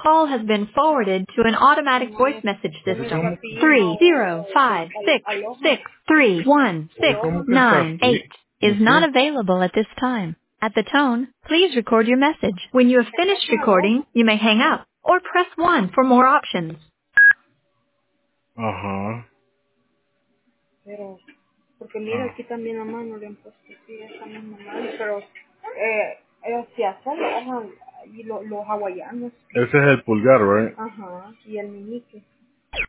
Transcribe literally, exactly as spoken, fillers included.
call has been forwarded to an automatic No, voice message no es system. Rapino Three zero o five al- six Aloha. six three one six Aloha. que está nine así? eight No is not sé. available at this time. At the tone, please record your message. When you have Está finished con Aloha, recording, you may hang up or press one for more options. Ajá. pero porque mira Ah. aquí también a mano le han puesto sí esa misma mano, pero eh, eh, si hace Aloha y lo- los hawaianos, Ese es el pulgar, right? ajá, y el meñique.